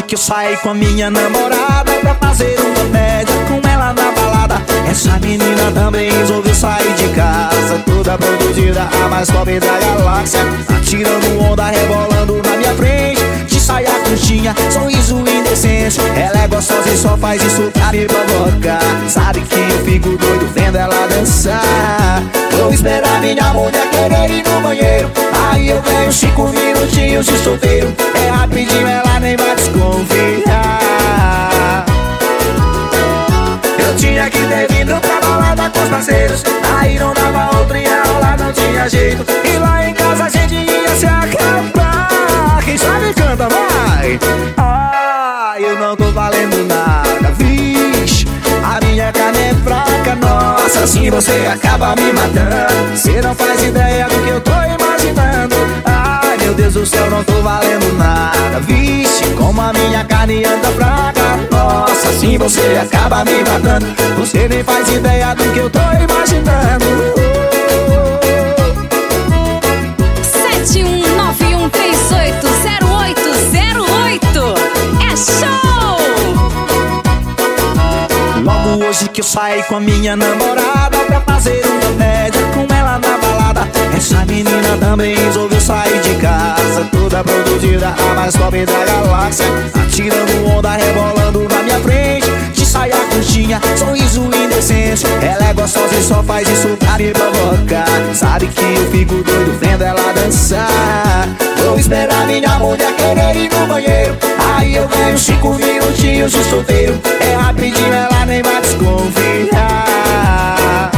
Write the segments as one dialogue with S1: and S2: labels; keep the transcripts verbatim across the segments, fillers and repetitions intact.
S1: que eu saí com a minha namorada pra fazer uma média com ela na balada. Essa menina também resolveu sair de casa, toda produzida, a mais top da galáxia. Atirando onda, rebolando na minha frente, de saia curtinha, sorriso indecente. Ela é gostosa e só faz isso pra me provocar. Sabe que eu fico doido vendo ela dançar. Vou esperar minha mulher querer ir no banheiro, aí eu ganho cinco minutinhos de solteiro. É rapidinho, ela nem vai desconfiar. Eu tinha que ter vindo pra balada com os parceiros, aí não dava outra e a aula não tinha jeito. E lá em casa a gente ia se acabar. Quem sabe canta, vai! Ah, eu não tô valendo nada, vixe, a minha carne é fraca, nossa, assim você acaba me matando. Cê não faz ideia do que eu tô imaginando. Ai, meu Deus do céu, não tô valendo nada, vixe, como a minha carne anda fraca, nossa, assim você acaba me matando. Você nem faz ideia do que eu tô imaginando.
S2: sete um nove um três oito zero oito zero oito é show!
S1: Logo hoje que eu saí com a minha namorada pra fazer uma média com ela na balada. Essa menina também resolveu sair de casa, toda produzida, a mais top da galáxia. Atirando onda, rebolando na minha frente, de saia curtinha, sorriso indecente. Ela é gostosa e só faz isso pra me provocar. Sabe que eu fico doido vendo ela dançar. Vou esperar minha mulher querer ir no banheiro, aí eu ganho cinco minutinhos de solteiro. É rapidinho, ela nem vai desconfiar.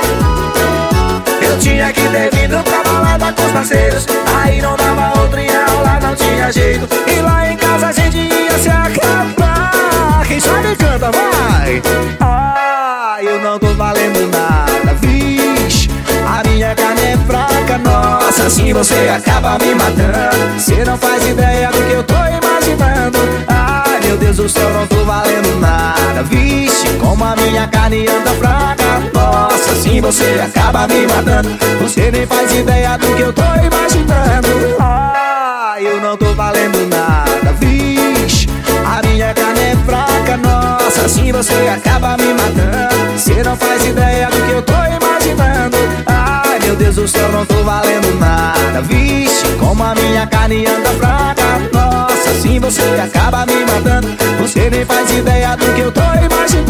S1: Eu tinha que ter vindo pra balada com os parceiros, aí não dava outra e a aula não tinha jeito. E lá em casa a gente ia se acabar. Quem sabe canta, vai! Ah, eu não tô valendo nada, vixe, a minha carne é fraca, nossa, assim você acaba me matando. Cê não faz ideia do que eu tô imaginando. Ai, meu Deus do céu, não tô valendo nada, vixe, como a minha carne anda fraca, nossa, assim você acaba me matando. Você nem faz ideia do que eu tô imaginando. Ai, eu não tô valendo nada, vixe, a minha carne é fraca, nossa, assim você acaba me matando. Você não faz ideia do que eu tô imaginando. Ai, meu Deus do céu, não tô valendo nada, vixe, como a minha carne anda fraca, nossa, assim você acaba me matando. Você nem faz ideia do que eu tô imaginando.